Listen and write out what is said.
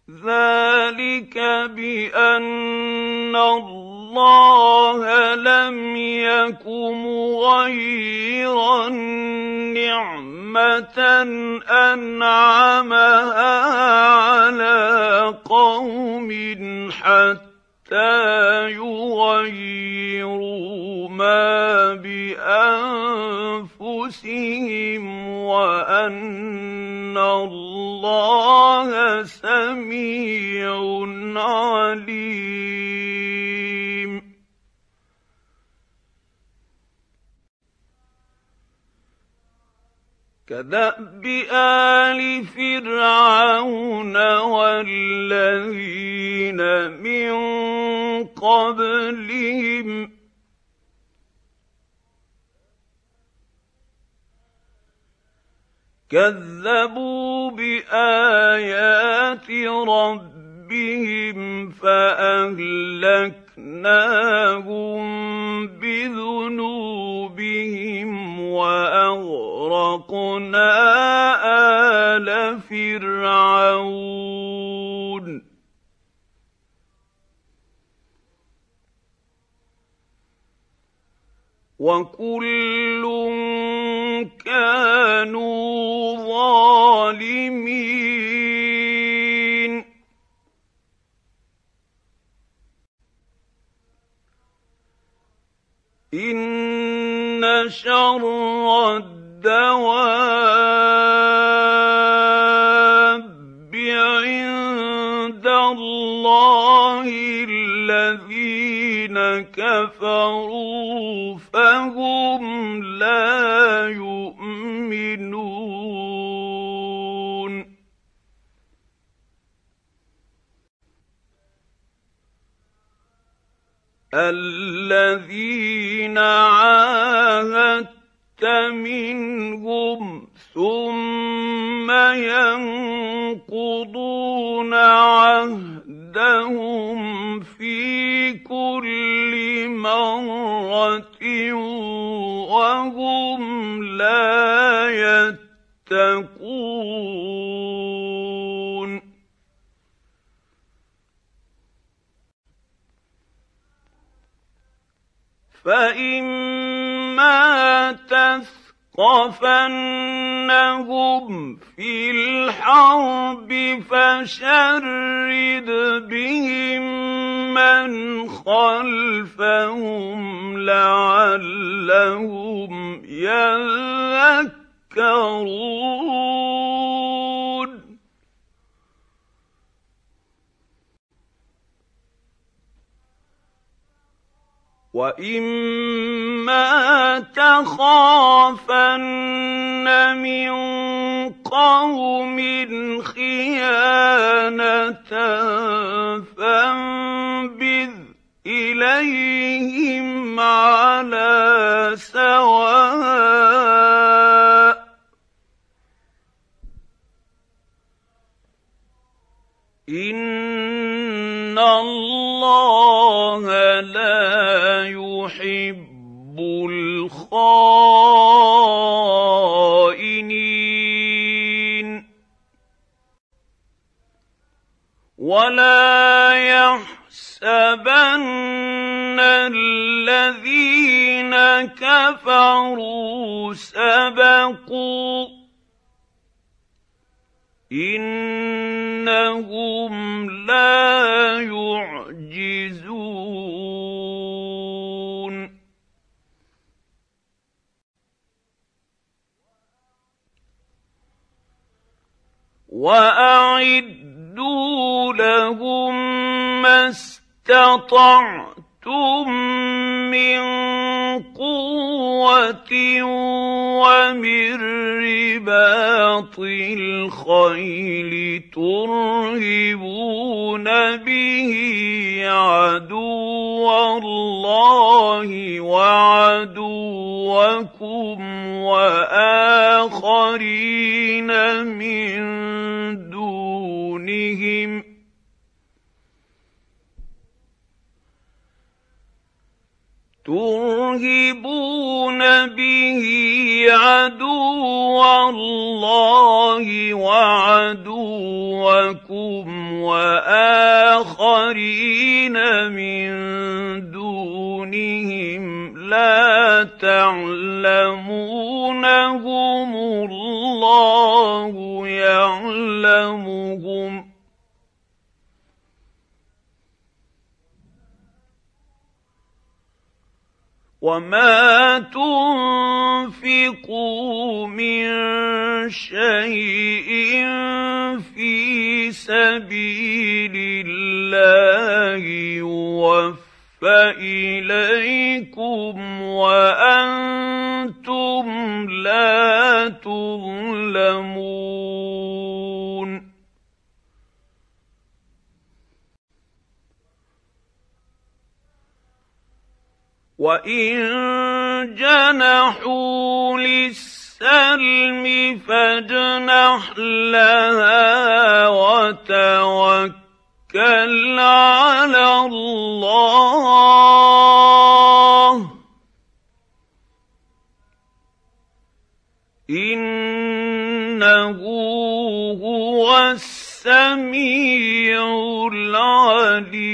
ذلك بأن الله لم يك مغيرا نعمة أنعمها على قوم حتى يغيروا ما بأنفسهم وأن الله سميع عليم. كدأب آل فرعون والذين من قبلهم كذبوا بآيات ربهم فأهلكناهم بذنوبهم وأغرقنا آل فرعون وكل كانوا ظالمين. إن شر الدواب عند الله الذين كفروا فهم لا يؤمنون. الذين عاهدت منهم ثم ينقضون عهدهم في كل مرة وهم لا يتقون. فإما تثقفنهم في الحرب فشرد بهم من خلفهم لعلهم يذكرون. وَإِمَّا تَخَافَنَّ مِن قَوْمٍ خِيَانَةً فَانبِذْ إِلَيْهِمْ عَلَىٰ سَوَاءٍ ۚ إِنَّ اللَّهَ لَا يُحِبُّ الْخَائِنِينَ. وَلَا يَحْسَبَنَّ الَّذِينَ كَفَرُوا سَبَقُوا ۚ إِنَّهُمْ لَا يُعْجِزُونَ. وَأَعِدُّوا لَهُم مَّا اسْتَطَعْتُم مِّن قُوَّةٍ وَمِن رِّبَاطِ الْخَيْلِ تُرْهِبُونَ بِهِ عَدُوَّ اللَّهِ وَعَدُوَّكُمْ وَآخَرِينَ مِن دُونِهِمْ ۖ تُرْهِبُونَ بِهِ عَدُوَّ اللَّهِ وَعَدُوَّكُمْ وآخرين من دونهم لا تعلمونهم الله يعلمهم وما تنفقوا من شيء في سبيل الله يوفى إليكم وأنتم لا تظلمون وَإِن جَنَحُوا لِلسَّلْمِ فَاجْنَحْ لَهَا وَتَوَكَّلْ عَلَى اللَّهِ ۚ إِنَّهُ هُوَ السَّمِيعُ الْعَلِيمُ